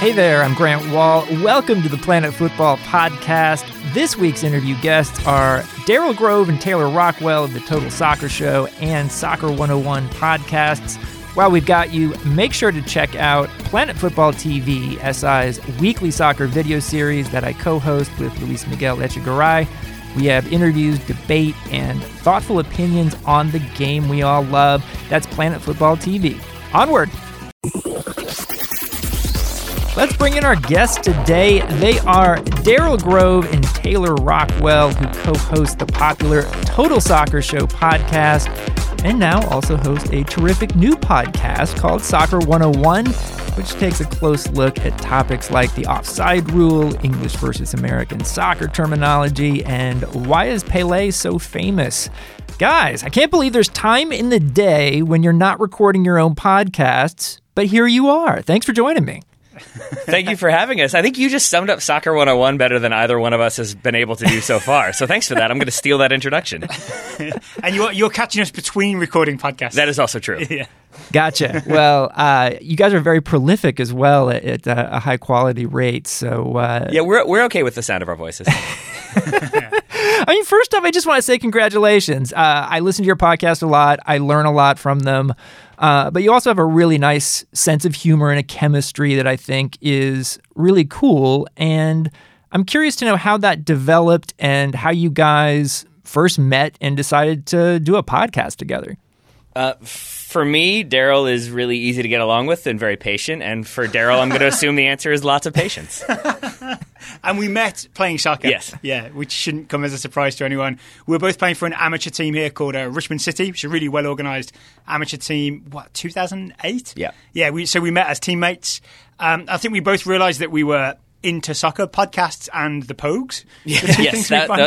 Hey there, I'm Grant Wall. Welcome to the Planet Football Podcast. This week's interview guests are Daryl Grove and Taylor Rockwell of the Total Soccer Show and Soccer 101 podcasts. While we've got you, make sure to check out Planet Football TV, SI's weekly soccer video series that I co-host with Luis Miguel Echegaray. We have interviews, debate, and thoughtful opinions on the game we all love. That's Planet Football TV. Onward! Let's bring in our guests today. They are Daryl Grove and Taylor Rockwell, who co-host the popular Total Soccer Show podcast, and now also host a terrific new podcast called Soccer 101, which takes a close look at topics like the offside rule, English versus American soccer terminology, and why is Pele so famous? Guys, I can't believe there's time in the day when you're not recording your own podcasts, but here you are. Thanks for joining me. Thank you for having us. I think you just summed up Soccer 101 better than either one of us has been able to do so far. So thanks for that. I'm going to steal that introduction. And you're catching us between recording podcasts. That is also true. Yeah. Gotcha. Well, you guys are very prolific as well at a high-quality rate. So yeah, we're okay with the sound of our voices. I mean, first off, I just want to say congratulations. I listen to your podcast a lot. I learn a lot from them. But you also have a really nice sense of humor and a chemistry that I think is really cool. And I'm curious to know how that developed and how you guys first met and decided to do a podcast together. For me, Daryl is really easy to get along with and very patient. And for Daryl, I'm going to assume the answer is lots of patience. And we met playing soccer. Yes. Yeah, which shouldn't come as a surprise to anyone. We were both playing for an amateur team here called Richmond City, which is a really well-organised amateur team. 2008? Yeah. Yeah, so we met as teammates. I think we both realised that we were into soccer podcasts and the Pogues. Yes,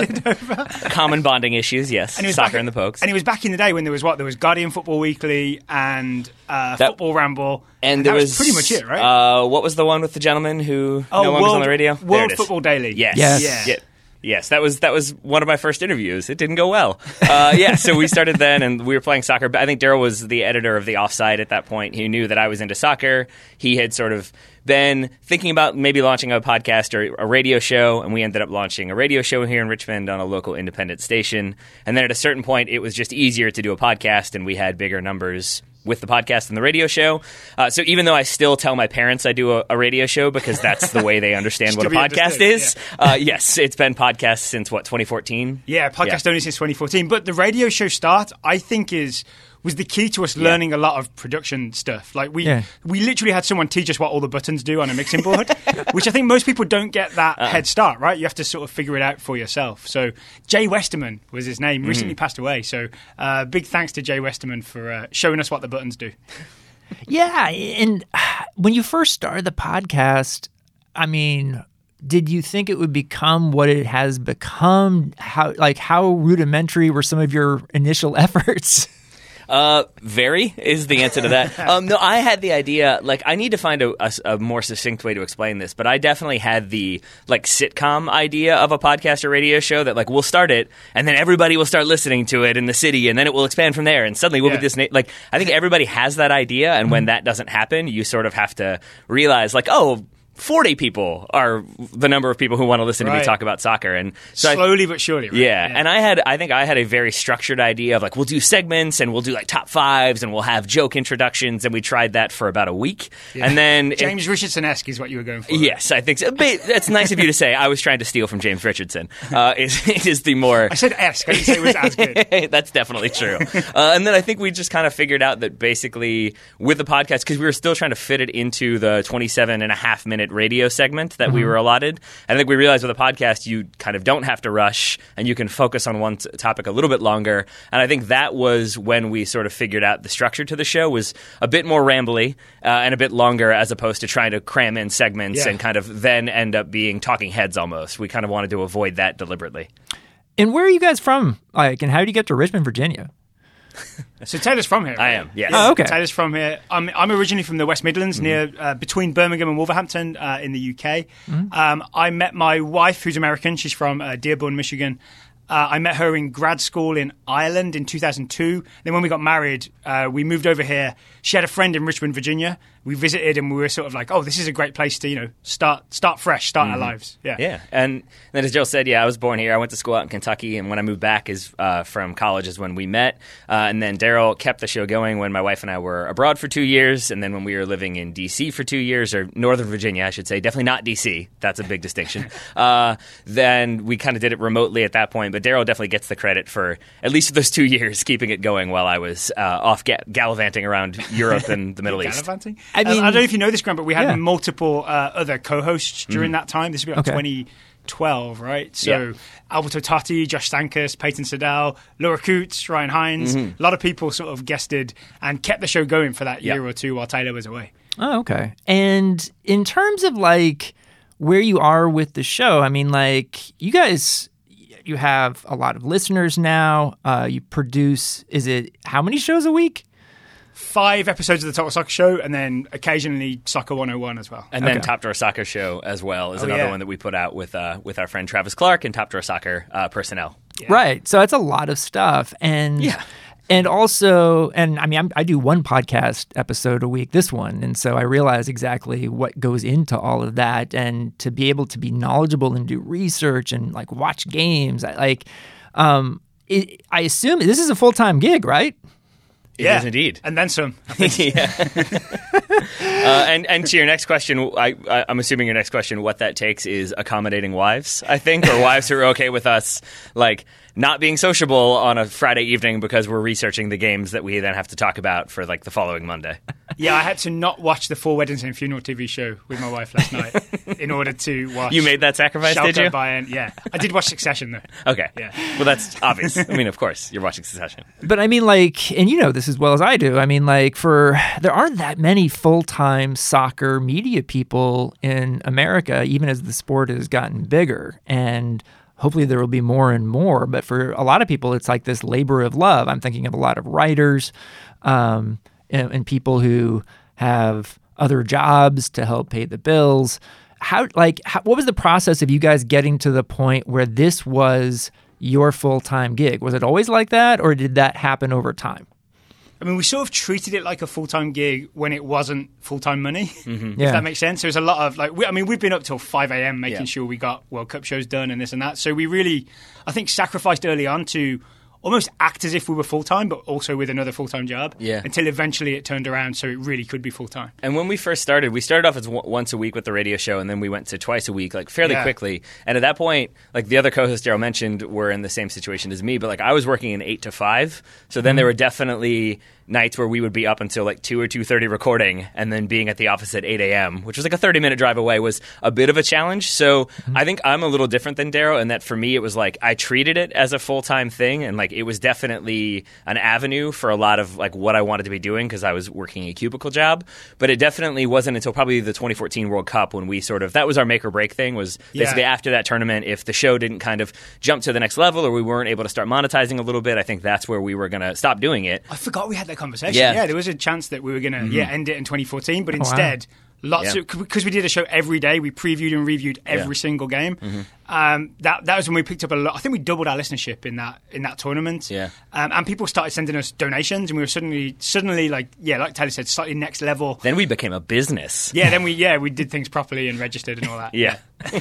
common bonding issues, yes. And soccer and the Pogues. And it was back in the day when there was Guardian Football Weekly and Football Ramble. And that was pretty much it, right? What was the one with the gentleman who no one was on the radio? World Football Daily. Yes. Yes. Yes, that was one of my first interviews. It didn't go well. So we started then, and we were playing soccer. I think Daryl was the editor of The Offside at that point. He knew that I was into soccer. He had sort of been thinking about maybe launching a podcast or a radio show, and we ended up launching a radio show here in Richmond on a local independent station. And then at a certain point, it was just easier to do a podcast, and we had bigger numbers with the podcast and the radio show. So even though I still tell my parents I do a radio show because that's the way they understand what a podcast is, yes, it's been podcast since, 2014? Yeah, podcast only since 2014. But the radio show start, I think, was the key to us learning a lot of production stuff. Like we literally had someone teach us what all the buttons do on a mixing board, which I think most people don't get that head start, right? You have to sort of figure it out for yourself. So Jay Westerman was his name, recently passed away. So big thanks to Jay Westerman for showing us what the buttons do. Yeah, and when you first started the podcast, I mean, did you think it would become what it has become? How rudimentary were some of your initial efforts? Very is the answer to that. No, I had the idea, I need to find a more succinct way to explain this, but I definitely had the, sitcom idea of a podcast or radio show that, we'll start it, and then everybody will start listening to it in the city, and then it will expand from there, and suddenly we'll be this, I think everybody has that idea, and when that doesn't happen, you sort of have to realize, 40 people are the number of people who want to listen to me talk about soccer. And so slowly but surely, right? Yeah. And I think I had a very structured idea of we'll do segments and we'll do top fives and we'll have joke introductions, and we tried that for about a week. Yeah. And then James Richardson-esque is what you were going for. Yes, I think so. But that's nice of you to say. I was trying to steal from James Richardson. It is the more... I said esque. I didn't say it was as good. That's definitely true. And then I think we just kind of figured out that basically with the podcast, because we were still trying to fit it into the 27.5-minute radio segment that we were allotted. And I think we realized with a podcast, you kind of don't have to rush and you can focus on one topic a little bit longer. And I think that was when we sort of figured out the structure to the show was a bit more rambly and a bit longer, as opposed to trying to cram in segments and kind of then end up being talking heads almost. We kind of wanted to avoid that deliberately. And where are you guys from? And how did you get to Richmond, Virginia? So Taylor's from here, right? I am, yes. Oh, okay. Taylor's from here. I'm originally from the West Midlands, near between Birmingham and Wolverhampton in the UK. I met my wife, who's American. She's from Dearborn, Michigan. I met her in grad school in Ireland in 2002. Then when we got married, we moved over here. She had a friend in Richmond, Virginia, we visited and we were sort of like, oh, this is a great place to, start fresh, start our lives. Yeah. Yeah. And then as Joe said, I was born here. I went to school out in Kentucky, and when I moved back from college is when we met. And then Daryl kept the show going when my wife and I were abroad for 2 years, and then when we were living in D.C. for 2 years, or Northern Virginia, I should say. Definitely not D.C. That's a big distinction. Then we kind of did it remotely at that point, but Daryl definitely gets the credit for at least those 2 years keeping it going while I was off gallivanting around Europe and the Middle East. Gallivanting? I mean, I don't know if you know this, Grant, but we had multiple other co-hosts during that time. This would be like 2012, right? So Alberto Totti, Josh Stankus, Peyton Siddell, Laura Coots, Ryan Hines. A lot of people sort of guested and kept the show going for that year or two while Taylor was away. Oh, okay. And in terms of like where you are with the show, I mean, like you guys, you have a lot of listeners now. You produce, how many shows a week? 5 episodes of the Total Soccer Show, and then occasionally Soccer 101 as well. And then Top Drawer Soccer Show as well is another one that we put out with our friend Travis Clark and Top Drawer Soccer personnel. Yeah. Right. So it's a lot of stuff. And and also, and I mean, I do one podcast episode a week, this one. And so I realize exactly what goes into all of that. And to be able to be knowledgeable and do research and like watch games, I assume this is a full-time gig, right? It is indeed. And then some. And to your next question, I'm assuming your next question, what that takes is accommodating wives, I think, or wives who are okay with us, like, not being sociable on a Friday evening because we're researching the games that we then have to talk about for, like, the following Monday. Yeah, I had to not watch the 4 Weddings and Funeral TV show with my wife last night in order to watch. You made that sacrifice, did you? Yeah. I did watch Succession, though. Okay. Yeah. Well, that's obvious. I mean, of course, you're watching Succession. But I mean, like, and you know this as well as I do, I mean, like, there aren't that many full-time soccer media people in America, even as the sport has gotten bigger. And hopefully there will be more and more. But for a lot of people, it's like this labor of love. I'm thinking of a lot of writers and people who have other jobs to help pay the bills. What was the process of you guys getting to the point where this was your full-time gig? Was it always like that, or did that happen over time? I mean, we sort of treated it like a full-time gig when it wasn't full-time money, if that makes sense. There was a lot of, we've been up till 5 a.m. making sure we got World Cup shows done and this and that. So we really, I think, sacrificed early on to almost act as if we were full-time, but also with another full-time job. Yeah. Until eventually it turned around so it really could be full-time. And when we first started, we started off as once a week with the radio show, and then we went to twice a week, like fairly quickly. And at that point, like the other co-hosts Daryl mentioned were in the same situation as me, but like I was working in 8 to 5. So then there were definitely nights where we would be up until like 2 or 2:30 recording, and then being at the office at 8 a.m., which was like a 30-minute drive away, was a bit of a challenge. So I think I'm a little different than Daryl in that for me it was like I treated it as a full-time thing, and like it was definitely an avenue for a lot of like what I wanted to be doing because I was working a cubicle job. But it definitely wasn't until probably the 2014 World Cup when we that was our make or break thing, was basically after that tournament, if the show didn't kind of jump to the next level or we weren't able to start monetizing a little bit, I think that's where we were going to stop doing it. I forgot we had that conversation. Yeah, there was a chance that we were going to end it in 2014, but instead, because we did a show every day, we previewed and reviewed every single game. That was when we picked up a lot. I think we doubled our listenership in that tournament. Yeah, and people started sending us donations, and we were suddenly like Taylor said, slightly next level. Then we became a business. Yeah, then we did things properly and registered and all that. Yeah.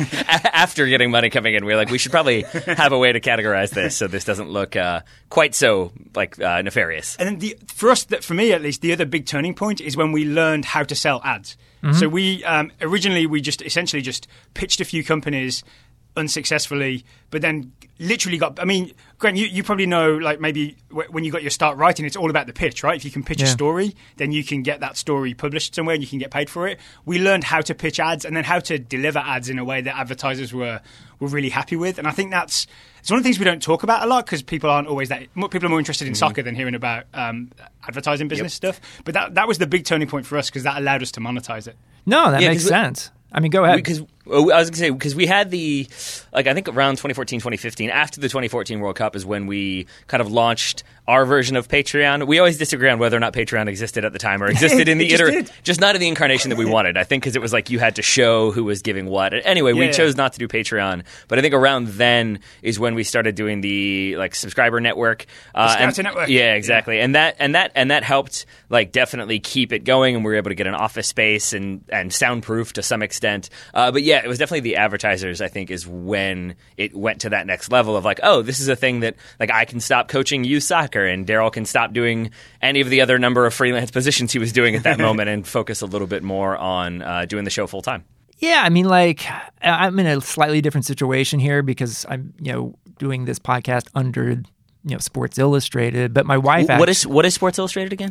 After getting money coming in, we were like, we should probably have a way to categorize this so this doesn't look quite so like nefarious. And then for me at least, the other big turning point is when we learned how to sell ads. So we originally essentially just pitched a few companies unsuccessfully, but then literally Grant, you probably know, like maybe when you got your start writing, it's all about the pitch, right? If you can pitch a story, then you can get that story published somewhere and you can get paid for it. We learned how to pitch ads and then how to deliver ads in a way that advertisers were really happy with. And I think it's one of the things we don't talk about a lot because people aren't always people are more interested in soccer than hearing about advertising business stuff. But that was the big turning point for us because that allowed us to monetize it. No, that makes sense. I mean, go ahead. Well, I was going to say, because we had I think around 2014, 2015, after the 2014 World Cup is when we kind of launched our version of Patreon. We always disagree on whether or not Patreon existed at the time or existed in the just not in the incarnation that we wanted. I think because it was like you had to show who was giving what. Anyway, we chose not to do Patreon. But I think around then is when we started doing the subscriber network. Network. Yeah, exactly. Yeah. And that helped definitely keep it going, and we were able to get an office space and soundproof to some extent. But yeah, it was definitely the advertisers, I think, is when it went to that next level of this is a thing that I can stop coaching youth soccer, and Daryl can stop doing any of the other number of freelance positions he was doing at that moment and focus a little bit more on doing the show full time. Yeah, I mean, I'm in a slightly different situation here because I'm, doing this podcast under, Sports Illustrated, but my wife What is Sports Illustrated again?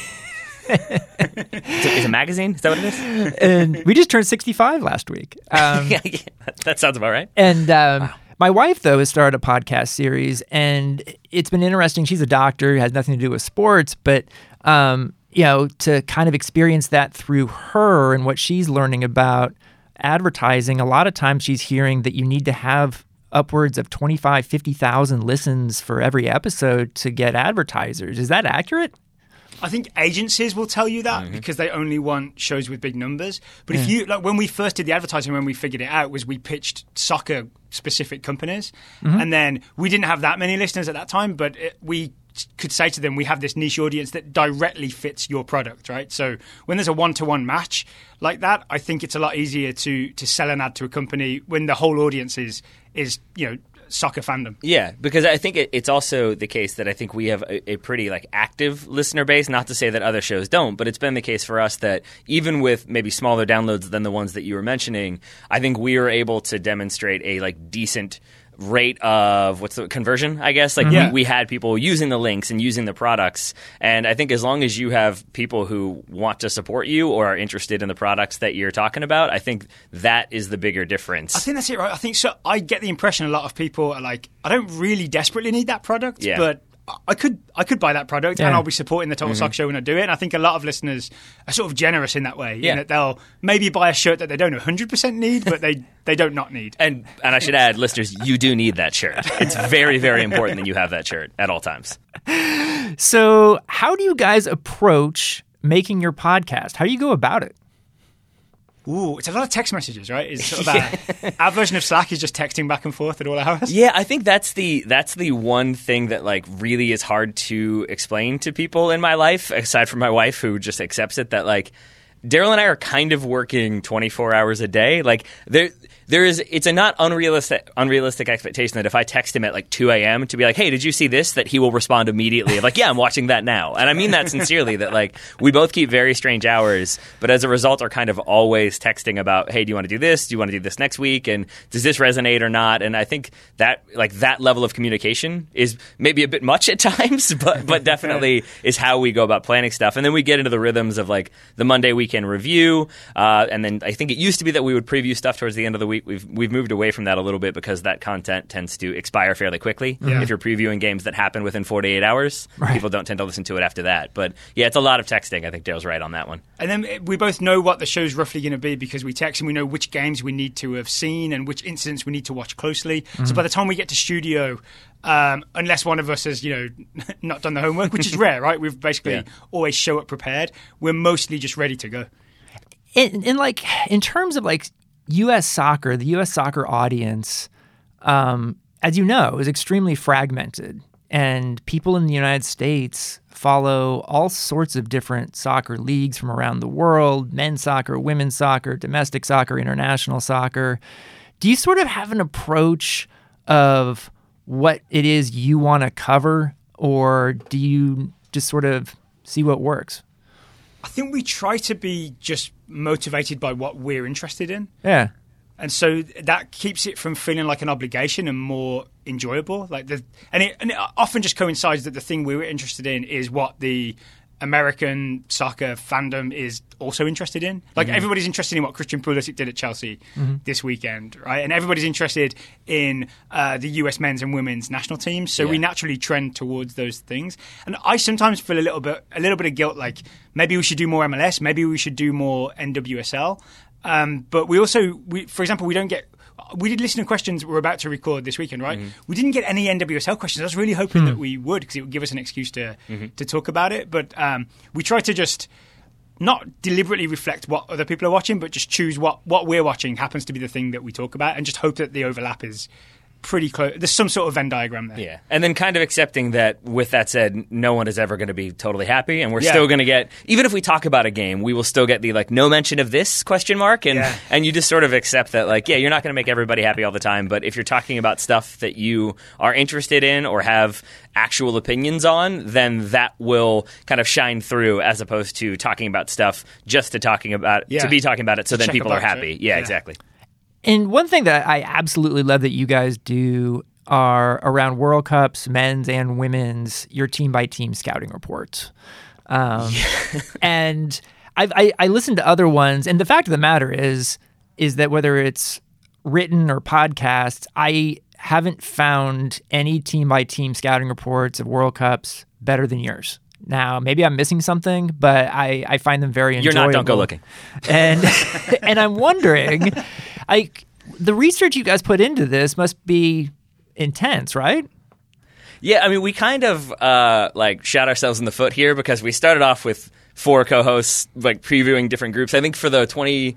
It's a magazine? Is that what it is? And we just turned 65 last week. Yeah, that sounds about right. And my wife, though, has started a podcast series, and it's been interesting. She's a doctor, has nothing to do with sports, but to kind of experience that through her and what she's learning about advertising, a lot of times she's hearing that you need to have upwards of 25, 50,000 listens for every episode to get advertisers. Is that accurate? I think agencies will tell you that because they only want shows with big numbers. But if you when we first did the advertising, when we figured it out, was we pitched soccer specific companies, and then we didn't have that many listeners at that time, but we could say to them, we have this niche audience that directly fits your product, right? So when there's a one-to-one match like that, I think it's a lot easier to sell an ad to a company when the whole audience is soccer fandom. Yeah, because I think it's also the case that I think we have a pretty active listener base, not to say that other shows don't, but it's been the case for us that even with maybe smaller downloads than the ones that you were mentioning, I think we were able to demonstrate a decent rate of conversion, I guess. We had people using the links and using the products, and I think as long as you have people who want to support you or are interested in the products that you're talking about, I think that is the bigger difference. I think that's it, right? I think so. I get the impression a lot of people are I don't really desperately need that product, but I could buy that product and I'll be supporting the Total Soccer Show when I do it. And I think a lot of listeners are sort of generous in that way. Yeah. In that they'll maybe buy a shirt that they don't 100% need, but they don't not need. And I should add, listeners, you do need that shirt. It's very, very important that you have that shirt at all times. So how do you guys approach making your podcast? How do you go about it? Ooh, it's a lot of text messages, right? It's sort of our version of Slack is just texting back and forth at all hours. Yeah, I think that's the one thing that really is hard to explain to people in my life, aside from my wife who just accepts it, that Daryl and I are kind of working 24 hours a day. It's a not unrealistic expectation that if I text him at 2 a.m. to be hey, did you see this? That he will respond immediately of yeah, I'm watching that now. And I mean that sincerely, that we both keep very strange hours, but as a result are kind of always texting about, hey, do you want to do this? Do you want to do this next week? And does this resonate or not? And I think that that level of communication is maybe a bit much at times, but definitely is how we go about planning stuff. And then we get into the rhythms of the Monday weekend review. And then I think it used to be that we would preview stuff towards the end of the week. We've moved away from that a little bit because that content tends to expire fairly quickly. Yeah. If you're previewing games that happen within 48 hours, people don't tend to listen to it after that. But yeah, it's a lot of texting. I think Daryl's right on that one. And then we both know what the show's roughly going to be because we text and we know which games we need to have seen and which incidents we need to watch closely. So by the time we get to studio, unless one of us has, not done the homework, which is rare, right? We've basically always show up prepared. We're mostly just ready to go. In terms of U.S. soccer, the U.S. soccer audience, as you know, is extremely fragmented. And people in the United States follow all sorts of different soccer leagues from around the world, men's soccer, women's soccer, domestic soccer, international soccer. Do you sort of have an approach of what it is you want to cover, or do you just sort of see what works? I think we try to be just motivated by what we're interested in. Yeah. And so that keeps it from feeling like an obligation and more enjoyable. And it often just coincides that the thing we were interested in is what the American soccer fandom is also interested in. Everybody's interested in what Christian Pulisic did at Chelsea this weekend, right? And everybody's interested in the US men's and women's national teams. So we naturally trend towards those things. And I sometimes feel a little bit of guilt, maybe we should do more MLS, maybe we should do more NWSL. But we also, for example, we don't get. We did listener questions we're about to record this weekend, right? Mm-hmm. We didn't get any NWSL questions. I was really hoping that we would, because it would give us an excuse to talk about it. But we try to just not deliberately reflect what other people are watching, but just choose what we're watching happens to be the thing that we talk about, and just hope that the overlap is pretty close. There's some sort of Venn diagram there. Yeah. And then kind of accepting that, with that said, no one is ever going to be totally happy, and we're still going to get, even if we talk about a game, we will still get the no mention of this ? And you just sort of accept that you're not going to make everybody happy all the time, but if you're talking about stuff that you are interested in or have actual opinions on, then that will kind of shine through, as opposed to talking about stuff just to talking about to be talking about it so then people are happy. Yeah, exactly. And one thing that I absolutely love that you guys do are around World Cups, men's and women's, your team-by-team scouting reports. And I listened to other ones, and the fact of the matter is that whether it's written or podcasts, I haven't found any team-by-team scouting reports of World Cups better than yours. Now, maybe I'm missing something, but I find them very enjoyable. You're not, don't go looking. And I'm wondering, the research you guys put into this must be intense, right? Yeah, I mean, we kind of shot ourselves in the foot here, because we started off with 4 co-hosts previewing different groups. I think for the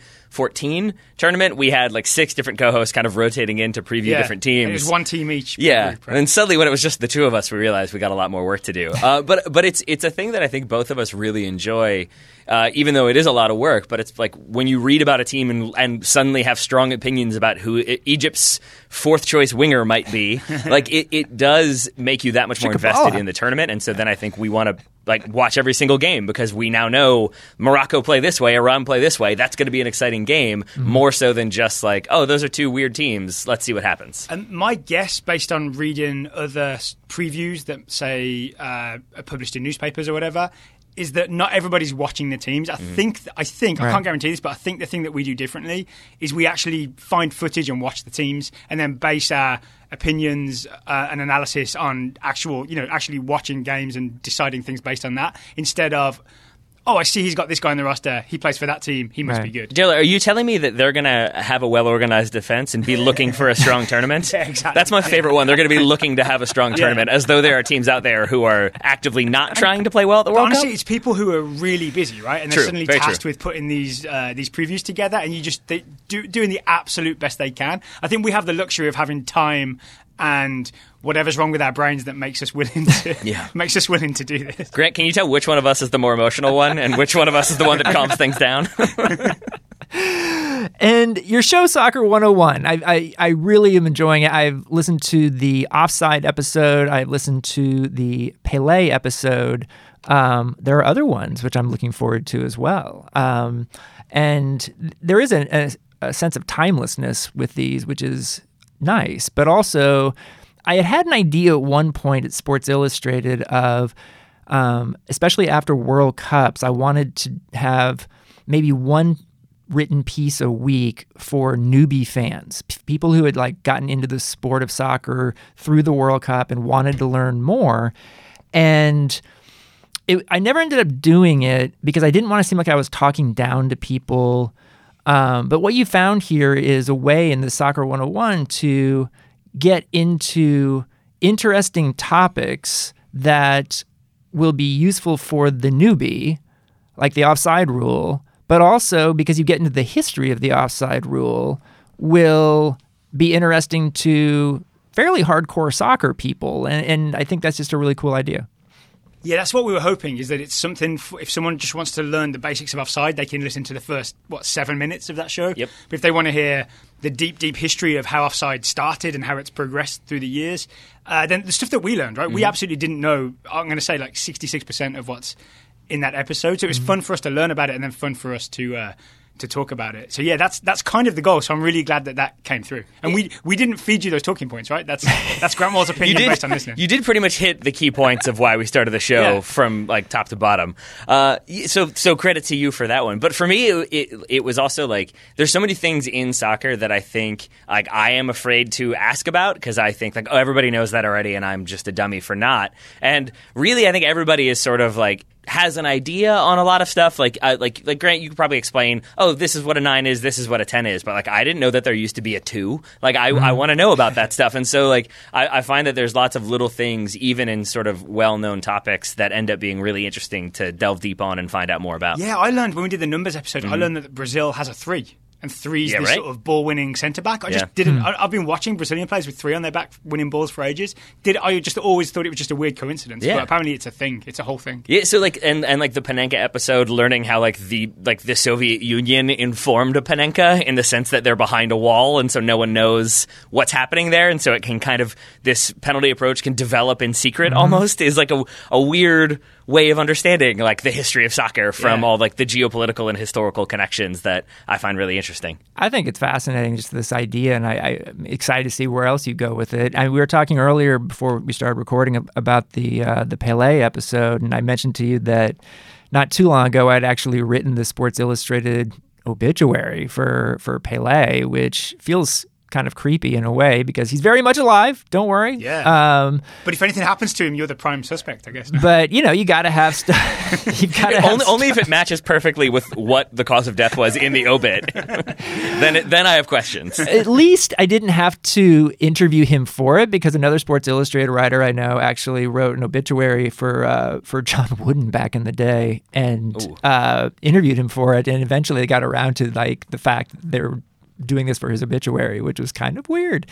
2014 tournament, we had 6 different co-hosts kind of rotating in to preview different teams. It was one team each. Yeah, group, right? And then suddenly when it was just the 2 of us, we realized we got a lot more work to do. But it's a thing that I think both of us really enjoy, even though it is a lot of work. But it's when you read about a team and suddenly have strong opinions about who Egypt's 4th choice winger might be, it does make you that much more invested in the tournament. And so then I think we want to watch every single game, because we now know Morocco play this way, Iran play this way. That's going to be an exciting game, more so than just those are 2 weird teams. Let's see what happens. And my guess, based on reading other previews that say are published in newspapers or whatever, is that not everybody's watching the teams. I think I can't guarantee this, but I think the thing that we do differently is we actually find footage and watch the teams, and then base our opinions and analysis on actually watching games and deciding things based on that, instead of, oh, I see he's got this guy in the roster, he plays for that team, he must be good. Jayla, are you telling me that they're going to have a well-organized defense and be looking for a strong tournament? Yeah, exactly. That's my favorite one. They're going to be looking to have a strong tournament, as though there are teams out there who are actively not trying to play well at the World Cup. Honestly, it's people who are really busy, right? And they're suddenly tasked with putting these previews together, and they doing the absolute best they can. I think we have the luxury of having time and whatever's wrong with our brains that makes us willing to do this. Grant, can you tell which one of us is the more emotional one and which one of us is the one that calms things down? And your show, Soccer 101, I really am enjoying it. I've listened to the Offside episode. I've listened to the Pele episode. There are other ones which I'm looking forward to as well. And there is a sense of timelessness with these, which is nice. But also, I had an idea at one point at Sports Illustrated of, especially after World Cups, I wanted to have maybe one written piece a week for newbie fans, people who had gotten into the sport of soccer through the World Cup and wanted to learn more. And I never ended up doing it because I didn't want to seem like I was talking down to people. But what you found here is a way in the Soccer 101 to get into interesting topics that will be useful for the newbie, like the offside rule, but also because you get into the history of the offside rule, will be interesting to fairly hardcore soccer people. And I think that's just a really cool idea. Yeah, that's what we were hoping, is that it's something, if someone just wants to learn the basics of offside, they can listen to the first, 7 minutes of that show. Yep. But if they want to hear the deep history of how offside started and how it's progressed through the years, then the stuff that we learned, right? We absolutely didn't know, I'm going to say 66% of what's in that episode. So it was fun for us to learn about it, and then fun for us to talk about it. So yeah, that's kind of the goal. So I'm really glad that came through. And we didn't feed you those talking points, right? That's Grant Wall's opinion based on listening. You did pretty much hit the key points of why we started the show from top to bottom. So credit to you for that one. But for me, it was also there's so many things in soccer that I think I am afraid to ask about, because I think everybody knows that already and I'm just a dummy for not. And really, I think everybody is sort of has an idea on a lot of stuff. Like Grant, you could probably explain, oh, this is what a 9 is, this is what a 10 is. But like, I didn't know that there used to be a 2. Like, I want to know about that stuff. And so like, I find that there's lots of little things, even in sort of well-known topics, that end up being really interesting to delve deep on and find out more about. Yeah, I learned when we did the numbers episode, I learned that Brazil has a 3. And 3's this sort of ball-winning centre-back. I just didn't... I've been watching Brazilian players with 3 on their back winning balls for ages. I just always thought it was just a weird coincidence. But apparently it's a thing. It's a whole thing. Yeah, so like... And like the Panenka episode, learning how like the Soviet Union informed a Panenka in the sense that they're behind a wall and so no one knows what's happening there. And so it can kind of... This penalty approach can develop in secret almost, is like a weird way of understanding like the history of soccer from all like the geopolitical and historical connections that I find really interesting. I think it's fascinating, just this idea, and I'm excited to see where else you go with it. We were talking earlier before we started recording about the Pele episode, and I mentioned to you that not too long ago I'd actually written the Sports Illustrated obituary for Pele, which feels kind of creepy in a way because he's very much alive. Don't worry. Yeah. But if anything happens to him, you're the prime suspect, I guess. But you got to have stuff. Only if it matches perfectly with what the cause of death was in the obit. then I have questions. At least I didn't have to interview him for it because another Sports Illustrated writer I know actually wrote an obituary for John Wooden back in the day and interviewed him for it, and eventually they got around to like the fact that they're doing this for his obituary, which was kind of weird.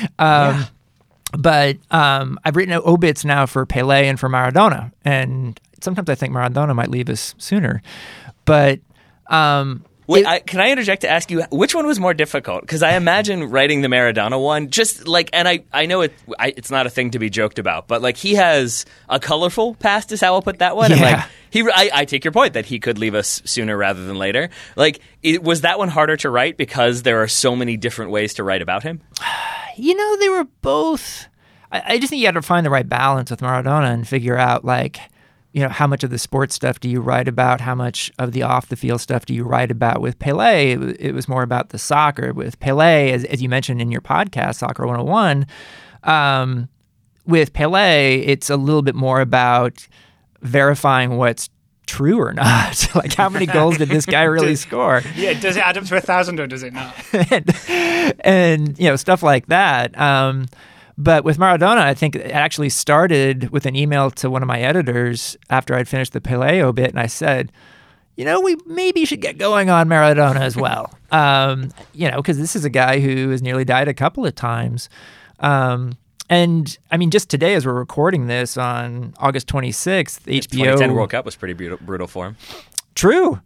But I've written obits now for Pele and for Maradona, and sometimes I think Maradona might leave us sooner. But can I interject to ask you, which one was more difficult? Because I imagine writing the Maradona one, just like, and I know it's not a thing to be joked about, but like he has a colorful past is how I'll put that one. Yeah. And like I take your point that he could leave us sooner rather than later. Like, was that one harder to write because there are so many different ways to write about him? They were both. I just think you got to find the right balance with Maradona and figure out like, how much of the sports stuff do you write about? How much of the off-the-field stuff do you write about? With Pele, it was more about the soccer. With Pele, as you mentioned in your podcast, Soccer 101, with Pele, it's a little bit more about verifying what's true or not. Like, how many goals did this guy really score? Yeah, does it add up to 1,000 or does it not? and stuff like that. But with Maradona, I think it actually started with an email to one of my editors after I'd finished the Pele obit, and I said, we maybe should get going on Maradona as well. Because this is a guy who has nearly died a couple of times. And I mean, just today as we're recording this on August 26th, HBO... 2010 World Cup was pretty brutal for him. True.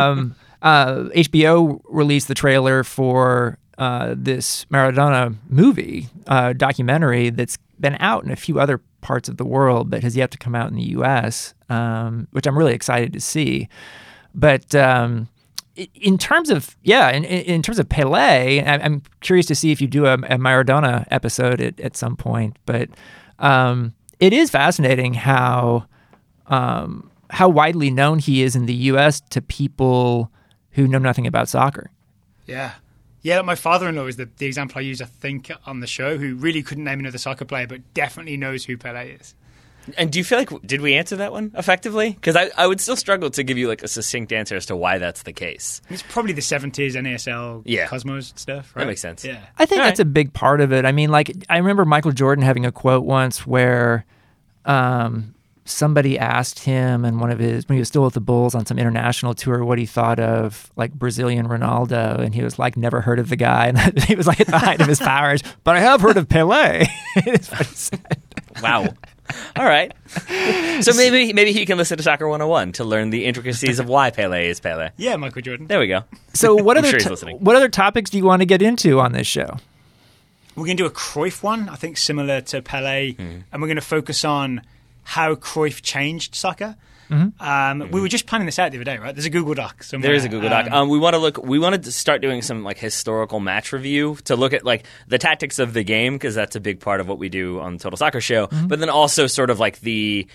HBO released the trailer for this Maradona movie, documentary that's been out in a few other parts of the world, but has yet to come out in the U.S., which I'm really excited to see. But in terms of in terms of Pele, I'm curious to see if you do a Maradona episode at some point. But it is fascinating how widely known he is in the U.S. to people who know nothing about soccer. Yeah. Yeah, my father-in-law is the example I use, I think, on the show, who really couldn't name another soccer player, but definitely knows who Pele is. And do you feel like, did we answer that one effectively? Because I would still struggle to give you like a succinct answer as to why that's the case. It's probably the 70s NASL Cosmos stuff, right? That makes sense. Yeah. I think that's a big part of it. I mean, like, I remember Michael Jordan having a quote once where somebody asked him and when he was still with the Bulls on some international tour, what he thought of like Brazilian Ronaldo, and he was like, never heard of the guy, and he was like at the height of his powers, but I have heard of Pele. Is what he said. Wow. All right. So maybe he can listen to Soccer 101 to learn the intricacies of why Pele is Pele. Yeah, Michael Jordan. There we go. So what what other topics do you want to get into on this show? We're going to do a Cruyff one, I think similar to Pele, and we're going to focus on how Cruyff changed soccer. Mm-hmm. We were just planning this out the other day, right? There's a Google Doc somewhere. There is a Google Doc. We wanted to start doing some like historical match review to look at like the tactics of the game, because that's a big part of what we do on the Total Soccer Show. Mm-hmm. But then also sort of like the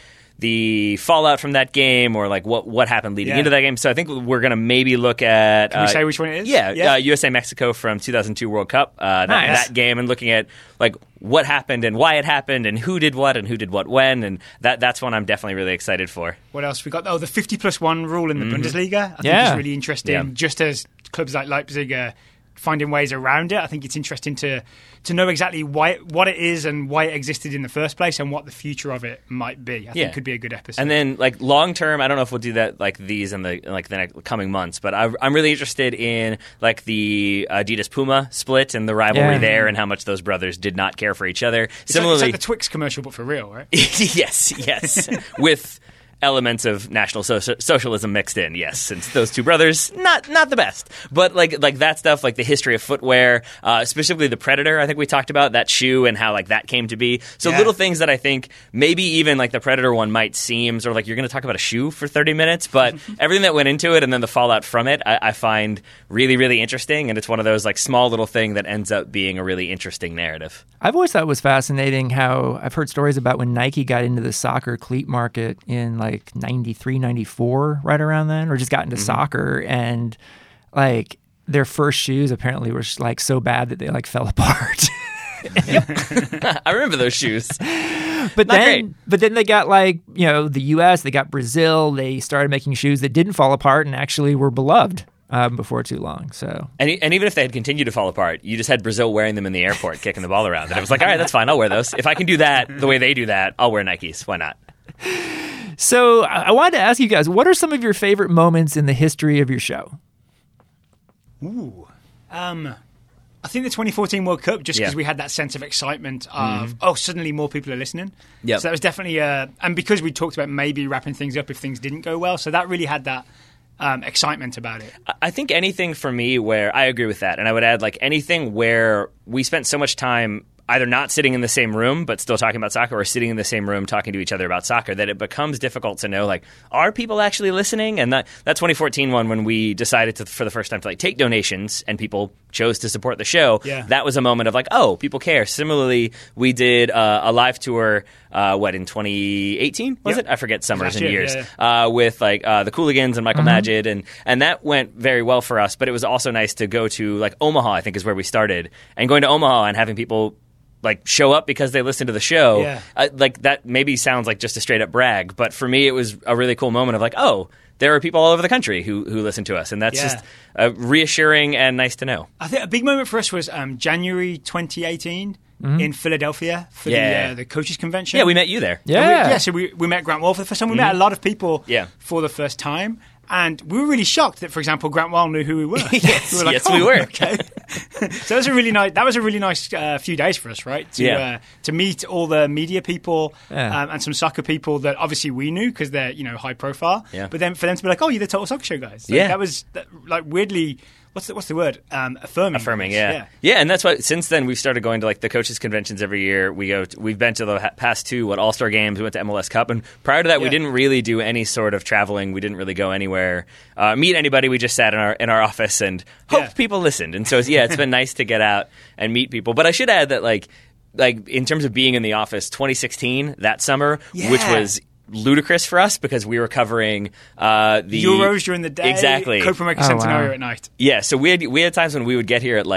the fallout from that game or like what happened leading into that game. So I think we're going to maybe look at... Can we say which one it is? Yeah. USA-Mexico from 2002 World Cup. That game, and looking at like what happened and why it happened and who did what when. And that's one I'm definitely really excited for. What else we got? Oh, the 50+1 rule in the Bundesliga. I think it's really interesting. Yeah. Just as clubs like Leipzig are finding ways around it, I think it's interesting to know exactly what it is and why it existed in the first place and what the future of it might be. I think could be a good episode. And then like long term, I don't know if we'll do that like these in the next coming months, but I'm really interested in like the Adidas Puma split and the rivalry there and how much those brothers did not care for each other. Similarly, it's like the Twix commercial, but for real, right? yes, with elements of National Socialism mixed in, yes, since those two brothers, not the best. But like that stuff, like the history of footwear, specifically the Predator, I think we talked about, that shoe and how like that came to be. So little things that I think maybe even like the Predator one might seem sort of like you're going to talk about a shoe for 30 minutes, but everything that went into it and then the fallout from it, I find really, really interesting. And it's one of those like small little thing that ends up being a really interesting narrative. I've always thought it was fascinating how I've heard stories about when Nike got into the soccer cleat market in like 93, 94, right around then, or just got into soccer, and like their first shoes apparently were like so bad that they like fell apart. I remember those shoes. But then they got like, the US, they got Brazil, they started making shoes that didn't fall apart and actually were beloved. Before too long, so and even if they had continued to fall apart, you just had Brazil wearing them in the airport, kicking the ball around, and it was like, all right, that's fine, I'll wear those. If I can do that the way they do that, I'll wear Nikes. Why not? So I wanted to ask you guys, what are some of your favorite moments in the history of your show? Ooh, I think the 2014 World Cup, just because we had that sense of excitement of, suddenly more people are listening. Yep. So that was definitely, and because we talked about maybe wrapping things up if things didn't go well, so that really had that excitement about it. I think anything for me where I agree with that, and I would add like anything where we spent so much time either not sitting in the same room but still talking about soccer, or sitting in the same room talking to each other about soccer, that it becomes difficult to know, like, are people actually listening? And that 2014 one, when we decided to, for the first time, to like take donations and people chose to support the show, that was a moment of like, oh, people care. Similarly, we did a live tour, in 2018, was it? I forget summers and years. With like the Cooligans and Michael Magid, and that went very well for us, but it was also nice to go to like Omaha, I think is where we started, and going to Omaha and having people like show up because they listened to the show. Like that maybe sounds like just a straight up brag, but for me it was a really cool moment of like, oh, there are people all over the country who listen to us, and that's just reassuring and nice to know. I think a big moment for us was January 2018 in Philadelphia for the coaches convention. Yeah, we met you there. So we met Grant Wall for the first time. We met a lot of people for the first time. And we were really shocked that, for example, Grant Wall knew who we were. Yes, we were. Like, we were. Okay. So that was a really nice few days for us, right? To meet all the media people and some soccer people that obviously we knew because they're high profile. Yeah. But then for them to be like, oh, you're the Total Soccer Show guys. Like, that was like weirdly. What's the word? Affirming. Yeah, and that's why since then we've started going to like the coaches conventions every year. We've been to the past two All-Star games. We went to MLS Cup, and prior to that, we didn't really do any sort of traveling. We didn't really go anywhere, meet anybody. We just sat in our office and hoped people listened. And so it's been nice to get out and meet people. But I should add that like in terms of being in the office, 2016 that summer, which was ludicrous for us because we were covering the Euros during the day, exactly, Copa America Centenario at night. Yeah, so we had times when we would get here at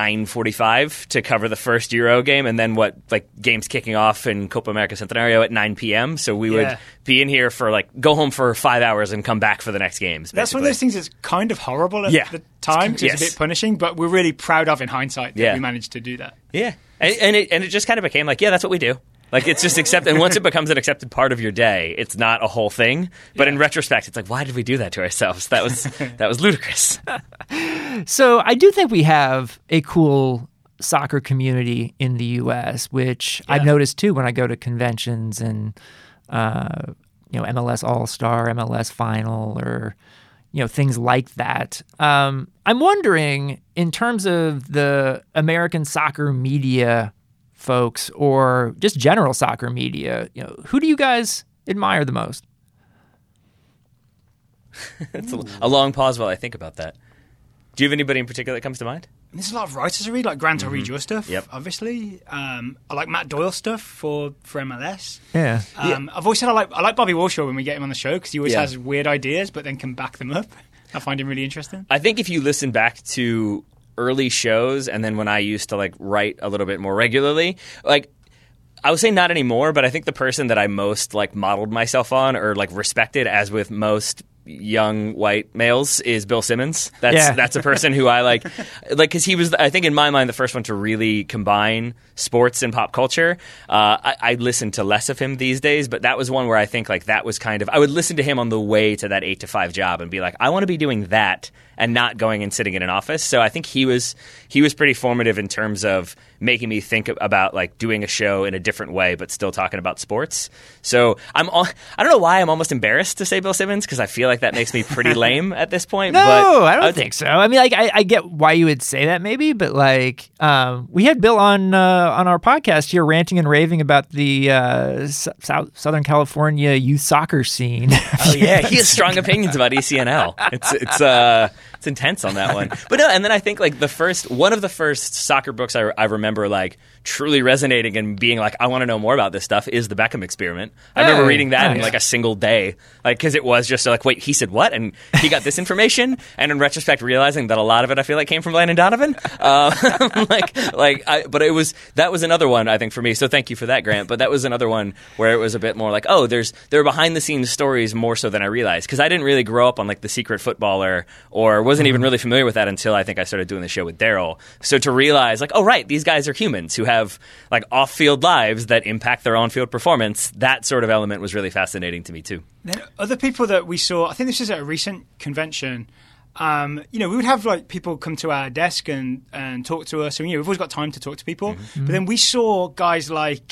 9:45 to cover the first Euro game, and then games kicking off in Copa America Centenario at 9 p.m. So we would be in here for go home for 5 hours and come back for the next games. That's one of those things that's kind of horrible at the time because it's a bit punishing, but we're really proud of in hindsight that we managed to do that. Yeah, and it just kind of became that's what we do. Like, it's just accepted. And once it becomes an accepted part of your day, it's not a whole thing. But in retrospect, it's like, why did we do that to ourselves? That was ludicrous. So I do think we have a cool soccer community in the U.S., which I've noticed, too, when I go to conventions and, MLS All-Star, MLS Final, or, things like that. I'm wondering, in terms of the American soccer media folks, or just general soccer media, who do you guys admire the most? It's a long pause while I think about that. Do you have anybody in particular that comes to mind? there's a lot of writers I read, like Grant. I read your stuff, obviously. I like Matt Doyle stuff for MLS. Yeah. I've always said I like Bobby Warshaw when we get him on the show because he always has weird ideas, but then can back them up. I find him really interesting. I think if you listen back to early shows and then when I used to like write a little bit more regularly, like I would say not anymore, but I think the person that I most like modeled myself on or like respected, as with most young white males, is Bill Simmons. That's a person who I like because he was, I think in my mind, the first one to really combine sports and pop culture. I listen to less of him these days, but that was one where I think like that was kind of, I would listen to him on the way to that 8 to 5 job and be like, I want to be doing that and not going and sitting in an office. So I think he was pretty formative in terms of making me think about like doing a show in a different way, but still talking about sports. So I don't know why I'm almost embarrassed to say Bill Simmons because I feel like that makes me pretty lame at this point. No, but I don't think so. I mean, like I get why you would say that maybe, but like we had Bill on our podcast here ranting and raving about the Southern California youth soccer scene. Oh yeah, he has strong opinions about ECNL. It's intense on that one. But no, and then I think like one of the first soccer books I remember like truly resonating and being like, I want to know more about this stuff is The Beckham Experiment. I remember reading that in like a single day, like because it was just like, wait, he said what? And he got this information. And in retrospect, realizing that a lot of it I feel like came from Landon Donovan. But that was another one I think for me. So thank you for that, Grant. But that was another one where it was a bit more like, oh, there are behind the scenes stories more so than I realized because I didn't really grow up on like The Secret Footballer or wasn't even really familiar with that until I think I started doing the show with Daryl. So to realize like, oh right, these guys are humans who have like off-field lives that impact their on-field performance, that sort of element was really fascinating to me too. Then other people that we saw, I think this was at a recent convention, we would have like people come to our desk and talk to us, and we've always got time to talk to people. Mm-hmm. But then we saw guys like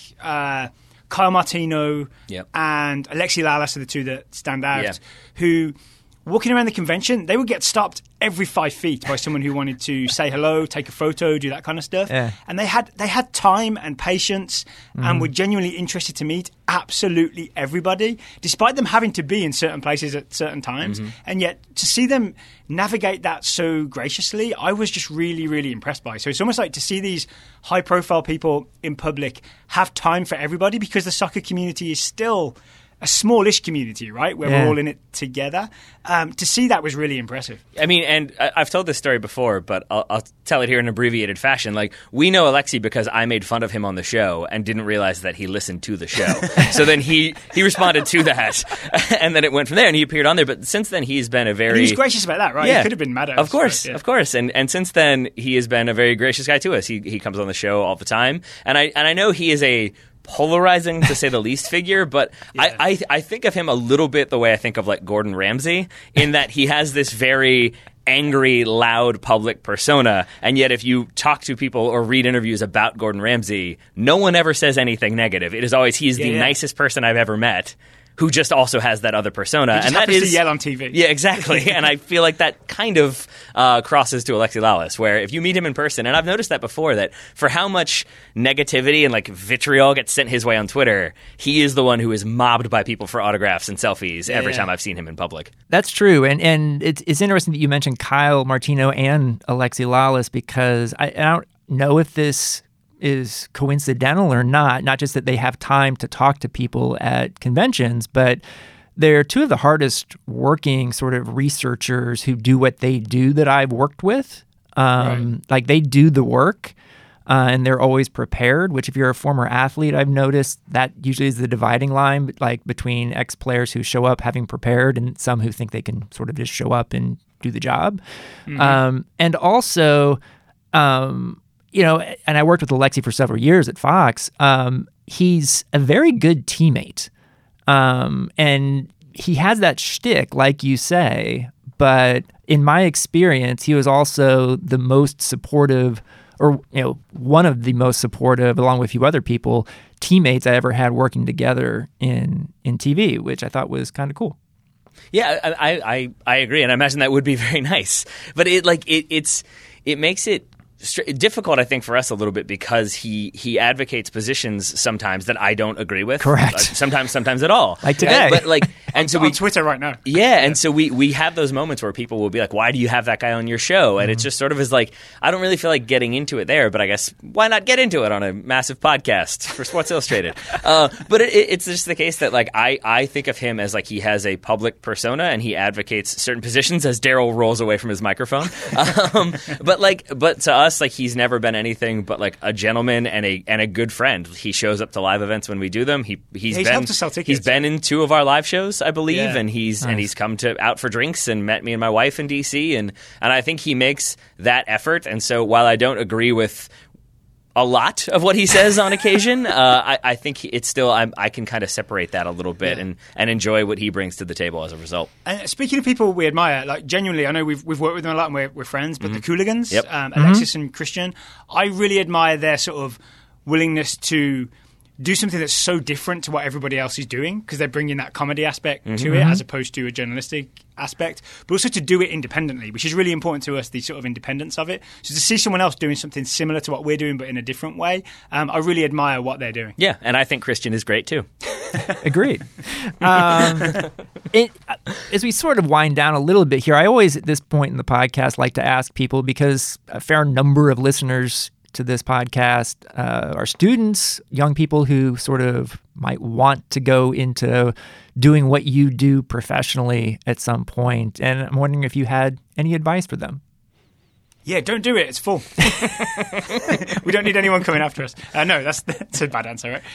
Kyle Martino and Alexi Lalas are the two that stand out, who walking around the convention, they would get stopped every 5 feet by someone who wanted to say hello, take a photo, do that kind of stuff. Yeah. And they had time and patience and were genuinely interested to meet absolutely everybody, despite them having to be in certain places at certain times. Mm-hmm. And yet to see them navigate that so graciously, I was just really, really impressed by. So it's almost like to see these high-profile people in public have time for everybody because the soccer community is still a smallish community, right, where we're all in it together. To see that was really impressive. I mean, and I've told this story before, but I'll tell it here in an abbreviated fashion. Like, we know Alexi because I made fun of him on the show and didn't realize that he listened to the show. So then he responded to that, and then it went from there, and he appeared on there. But since then, he's been a very... And he's gracious about that, right? Yeah. He could have been mad at us. Of course. And since then, he has been a very gracious guy to us. He comes on the show all the time. And I know he is a polarizing, to say the least, figure, but I think of him a little bit the way I think of like Gordon Ramsay, in that he has this very angry, loud public persona, and yet if you talk to people or read interviews about Gordon Ramsay, no one ever says anything negative. It is always, he's the nicest person I've ever met, who just also has that other persona. He just happens to yell on TV. Yeah, exactly. And I feel like that kind of crosses to Alexi Lalas, where if you meet him in person, and I've noticed that before, that for how much negativity and like vitriol gets sent his way on Twitter, he is the one who is mobbed by people for autographs and selfies every time I've seen him in public. That's true. And it's interesting that you mentioned Kyle Martino and Alexi Lalas, because I don't know if this is coincidental or not just that they have time to talk to people at conventions, but they're two of the hardest working sort of researchers who do what they do that I've worked with. Like they do the work and they're always prepared, which if you're a former athlete, I've noticed that usually is the dividing line, like between ex-players who show up having prepared and some who think they can sort of just show up and do the job. Mm-hmm. And also, and I worked with Alexi for several years at Fox. He's a very good teammate. And he has that shtick, like you say, but in my experience, he was also the most supportive, or one of the most supportive, along with a few other people, teammates I ever had working together in TV, which I thought was kind of cool. Yeah, I agree, and I imagine that would be very nice. But it makes it difficult, I think, for us a little bit because he advocates positions sometimes that I don't agree with. Correct. Sometimes at all. Like today. And so on Twitter right now. Yeah, and so we have those moments where people will be like, "Why do you have that guy on your show?" And it's just sort of is like, I don't really feel like getting into it there, but I guess why not get into it on a massive podcast for Sports Illustrated? But it's just the case that like I think of him as like he has a public persona and he advocates certain positions as Daryl rolls away from his microphone. But to us, like he's never been anything but like a gentleman and a good friend. He shows up to live events when we do them. He's helped us sell tickets. He's been in 2 of our live shows, I believe, and he's come out for drinks and met me and my wife in DC, and I think he makes that effort. And so while I don't agree with a lot of what he says on occasion, I think it's still I can kind of separate that a little bit and enjoy what he brings to the table as a result. And speaking of people we admire, like genuinely, I know we've worked with them a lot and we're friends, but the Cooligans, Alexis and Christian, I really admire their sort of willingness to do something that's so different to what everybody else is doing, because they're bringing that comedy aspect to it as opposed to a journalistic aspect, but also to do it independently, which is really important to us, the sort of independence of it. So to see someone else doing something similar to what we're doing but in a different way, I really admire what they're doing. Yeah, and I think Christian is great too. Agreed. As we sort of wind down a little bit here, I always at this point in the podcast like to ask people, because a fair number of listeners to this podcast are students, young people who sort of might want to go into doing what you do professionally at some point. And I'm wondering if you had any advice for them. Yeah, don't do it. It's full. We don't need anyone coming after us. No, that's a bad answer, right?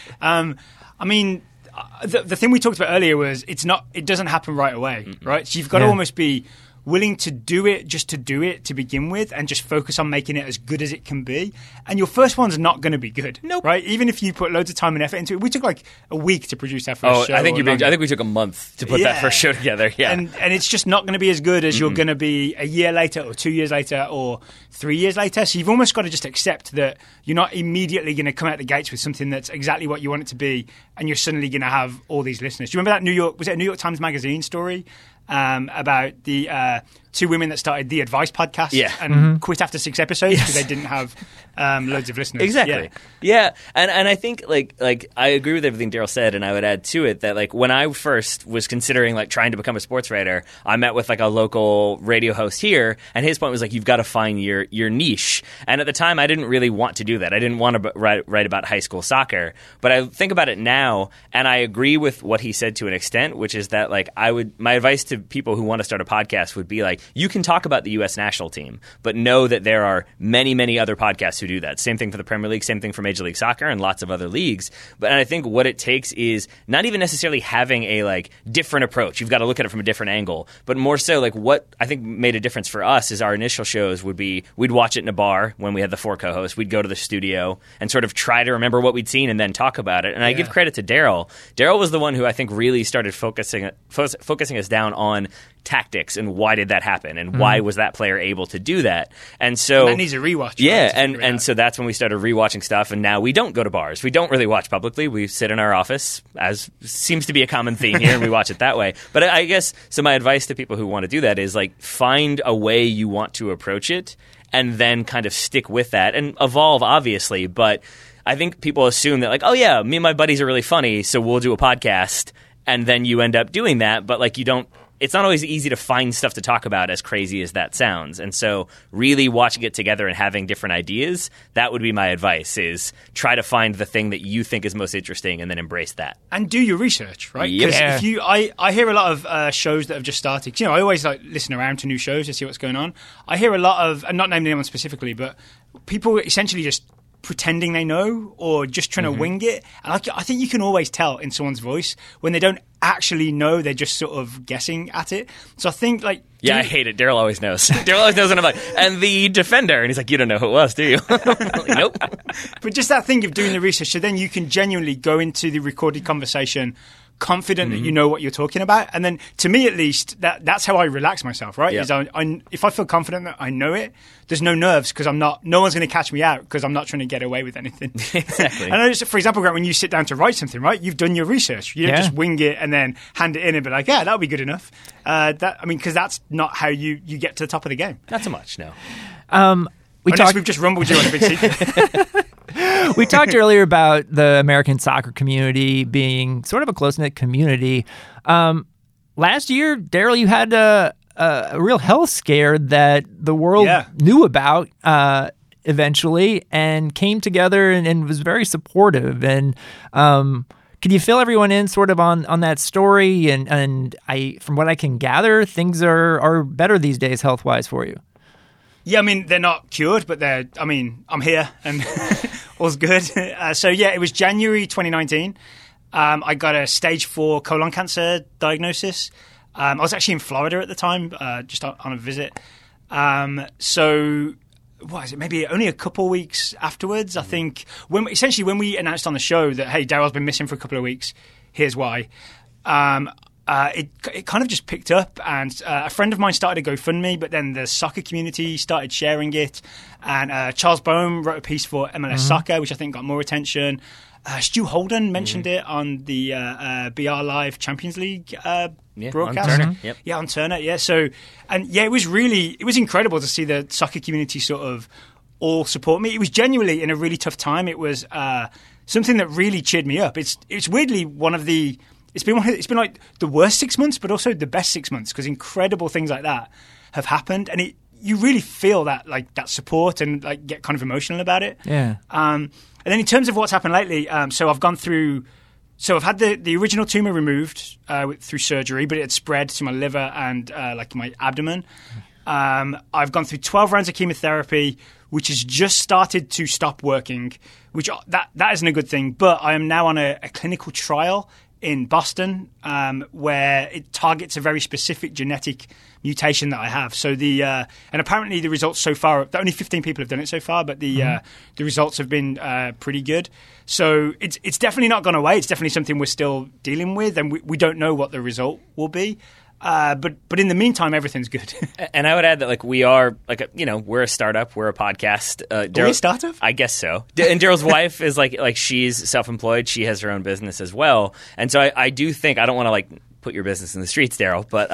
I mean, the thing we talked about earlier was it doesn't happen right away, right? So you've got to almost be willing to do it just to do it to begin with, and just focus on making it as good as it can be. And your first one's not going to be good, right? Even if you put loads of time and effort into it. We took like a week to produce our first show. I think we took a month to put that first show together. Yeah, and it's just not going to be as good as you're going to be a year later, or 2 years later, or 3 years later. So you've almost got to just accept that you're not immediately going to come out the gates with something that's exactly what you want it to be, and you're suddenly going to have all these listeners. Do you remember that was it a New York Times Magazine story about the 2 women that started the Advice podcast and quit after 6 episodes because they didn't have loads of listeners? Exactly. Yeah. And I think like I agree with everything Daryl said, and I would add to it that like when I first was considering like trying to become a sports writer, I met with like a local radio host here, and his point was like, you've got to find your niche. And at the time, I didn't really want to do that. I didn't want to write about high school soccer, but I think about it now, and I agree with what he said to an extent, which is that like my advice to people who want to start a podcast would be like, you can talk about the U.S. national team, but know that there are many, many other podcasts who do that. Same thing for the Premier League, same thing for Major League Soccer, and lots of other leagues. And I think what it takes is not even necessarily having a like different approach. You've got to look at it from a different angle, but more so like what I think made a difference for us is our initial shows would be we'd watch it in a bar when we had the 4 co-hosts. We'd go to the studio and sort of try to remember what we'd seen and then talk about it. And I give credit to Daryl. Daryl was the one who I think really started focusing us down on tactics and why did that happen and why was that player able to do that. And so that needs a rewatch. Yeah, and so that's when we started rewatching stuff, and now we don't go to bars. We don't really watch publicly. We sit in our office, as seems to be a common theme here, and we watch it that way. But I guess so my advice to people who want to do that is like find a way you want to approach it and then kind of stick with that and evolve, obviously, but I think people assume that like, oh yeah, me and my buddies are really funny, so we'll do a podcast, and then you end up doing that, but like you don't. It's not always easy to find stuff to talk about, as crazy as that sounds. And so really watching it together and having different ideas, that would be my advice, is try to find the thing that you think is most interesting and then embrace that. And do your research, right? Because I hear a lot of shows that have just started. You know, I always like listen around to new shows to see what's going on. I hear a lot of, and not naming anyone specifically, but people essentially just pretending they know or just trying to wing it. And I think you can always tell in someone's voice when they don't actually know, they're just sort of guessing at it. So I think like... Yeah, I hate it. Daryl always knows. Daryl always knows when I'm like, and the defender. And he's like, you don't know who it was, do you? Like, nope. But just that thing of doing the research, so then you can genuinely go into the recorded conversation confident that you know what you're talking about. And then, to me at least, that's how I relax myself, right? Yep. Is if I feel confident that I know it, there's no nerves because no one's going to catch me out because I'm not trying to get away with anything. Exactly. And I just, for example, Grant, when you sit down to write something, right, you've done your research. You don't just wing it and then hand it in and be like, yeah, that'll be good enough. Because that's not how you get to the top of the game. Not so much, no. we've just rumbled you on a big secret. We talked earlier about the American soccer community being sort of a close-knit community. Last year, Daryl, you had a real health scare that the world knew about eventually and came together and was very supportive. And could you fill everyone in sort of on that story? And from what I can gather, things are better these days health-wise for you. Yeah, I mean, they're not cured, but I'm here and all's good. It was January 2019. I got a stage 4 colon cancer diagnosis. I was actually in Florida at the time, just on a visit. What is it? Maybe only a couple weeks afterwards, I think. When we announced on the show that, hey, Daryl's been missing for a couple of weeks, here's why. It kind of just picked up, and a friend of mine started a GoFundMe, but then the soccer community started sharing it, and Charles Boehm wrote a piece for MLS Soccer, which I think got more attention. Stu Holden mentioned it on the BR Live Champions League broadcast. On Turner. Yep. Yeah, on Turner. Yeah, it was incredible to see the soccer community sort of all support me. It was genuinely in a really tough time. It was something that really cheered me up. It's weirdly one of the... It's been like the worst 6 months, but also the best 6 months, because incredible things like that have happened, and you really feel that support and like get kind of emotional about it. Yeah. And then in terms of what's happened lately, so I've gone through. So I've had the original tumor removed through surgery, but it had spread to my liver and my abdomen. I've gone through 12 rounds of chemotherapy, which has just started to stop working, which that isn't a good thing. But I am now on a clinical trial in Boston, where it targets a very specific genetic mutation that I have. So and apparently the results so far, only 15 people have done it so far, but the results have been pretty good. So it's definitely not gone away. It's definitely something we're still dealing with, and we don't know what the result will be. But in the meantime, everything's good. And I would add that we are we're a startup, we're a podcast. Are we a startup? I guess so. And Daryl's wife is like she's self-employed. She has her own business as well. And so I do think, I don't want to put your business in the streets, Daryl, but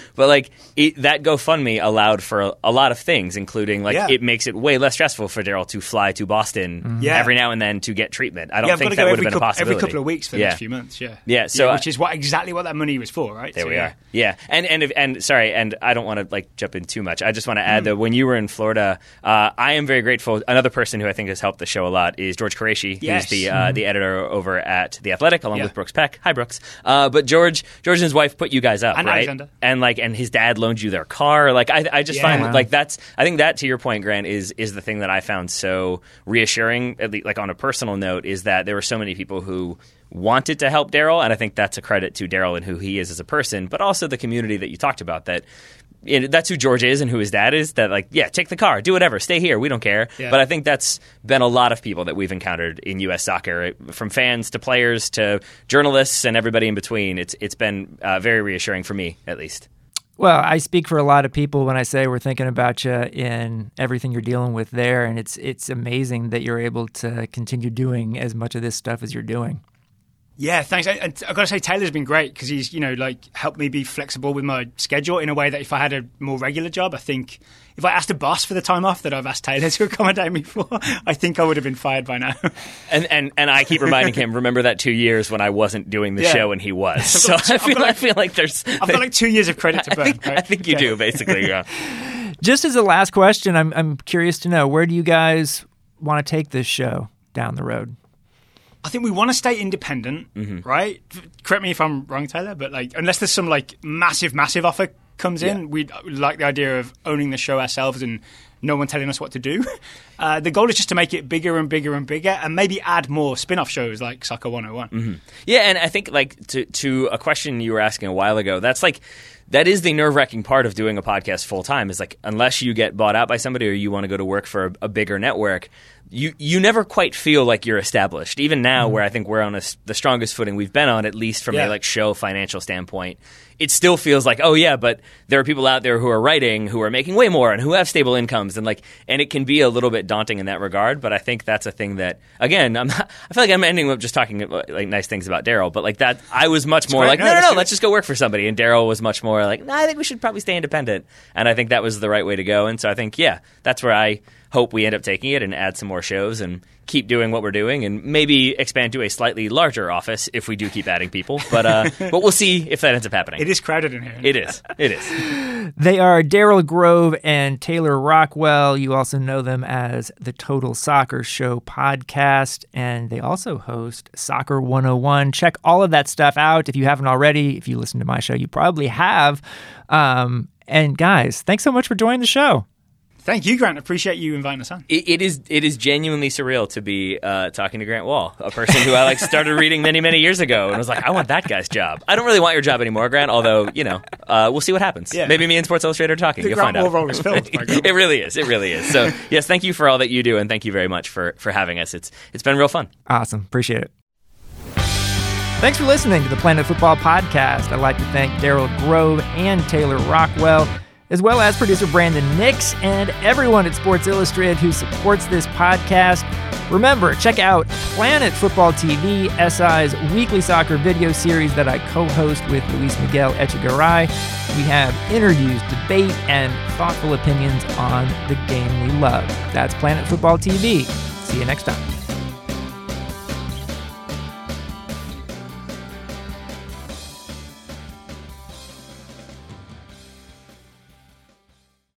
that GoFundMe allowed for a lot of things, including it makes it way less stressful for Daryl to fly to Boston every now and then to get treatment. I don't think that would have been a possibility. Every couple of weeks for the next few months, Yeah, so which is exactly what that money was for, right? There we are. Yeah, and sorry, and I don't want to jump in too much. I just want to add that when you were in Florida, I am very grateful. Another person who I think has helped the show a lot is George Qureshi, who's the editor over at The Athletic, along with Brooks Peck. Hi, Brooks. But George and his wife put you guys up, and right? Alexander. And his dad loaned you their car. I just find that's, I think that, to your point, Grant, is the thing that I found so reassuring, at least on a personal note, is that there were so many people who wanted to help Daryl, and I think that's a credit to Daryl and who he is as a person, but also the community that you talked about, that that's who George is and who his dad is, that take the car, do whatever, stay here, we don't care. Yeah. But I think that's been a lot of people that we've encountered in U.S. soccer, from fans to players to journalists and everybody in between. It's been very reassuring for me, at least. Well, I speak for a lot of people when I say we're thinking about you in everything you're dealing with there, and it's amazing that you're able to continue doing as much of this stuff as you're doing. Yeah, thanks. I've got to say, Taylor's been great, because he's, helped me be flexible with my schedule in a way that if I had a more regular job, I think if I asked a boss for the time off that I've asked Taylor to accommodate me for, I think I would have been fired by now. And I keep reminding him, remember that 2 years when I wasn't doing the show and he was. So I feel like there's... I've got 2 years of credit to burn. I think you do, basically, yeah. Just as a last question, I'm curious to know, where do you guys want to take this show down the road? I think we want to stay independent, right? Correct me if I'm wrong, Taylor, but unless there's some massive offer comes in, we like the idea of owning the show ourselves and no one telling us what to do. The goal is just to make it bigger and bigger and bigger, and maybe add more spin-off shows like Soccer 101. Mm-hmm. Yeah, and I think to a question you were asking a while ago, that is the nerve-wracking part of doing a podcast full-time, is unless you get bought out by somebody or you want to go to work for a bigger network, you never quite feel like you're established. Even now, where I think we're on the strongest footing we've been on, at least from a show financial standpoint, it still feels like, oh yeah, but there are people out there who are writing, who are making way more, and who have stable incomes, and it can be a little bit daunting in that regard. But I think that's a thing that, again, I feel like I'm ending up just talking nice things about Daryl, but that I was much more no, let's just go work for somebody, and Daryl was much more I think we should probably stay independent, and I think that was the right way to go. And so I think that's where I hope we end up taking it and add some more shows and keep doing what we're doing and maybe expand to a slightly larger office if we do keep adding people. But we'll see if that ends up happening. It is crowded in here. It is. They are Daryl Grove and Taylor Rockwell. You also know them as the Total Soccer Show podcast, and they also host Soccer 101. Check all of that stuff out if you haven't already. If you listen to my show, you probably have. And guys, thanks so much for joining the show. Thank you, Grant. Appreciate you inviting us on. It is genuinely surreal to be talking to Grant Wahl, a person who I started reading many, many years ago, and was like, I want that guy's job. I don't really want your job anymore, Grant. Although we'll see what happens. Yeah. Maybe me and Sports Illustrated are talking. The You'll Grant find out. Wahl role is filled. It really is. It really is. So yes, thank you for all that you do, and thank you very much for having us. It's been real fun. Awesome. Appreciate it. Thanks for listening to the Planet Football Podcast. I'd like to thank Daryl Grove and Taylor Rockwell, as well as producer Brandon Nix and everyone at Sports Illustrated who supports this podcast. Remember, check out Planet Football TV, SI's weekly soccer video series that I co-host with Luis Miguel Echegaray. We have interviews, debate, and thoughtful opinions on the game we love. That's Planet Football TV. See you next time.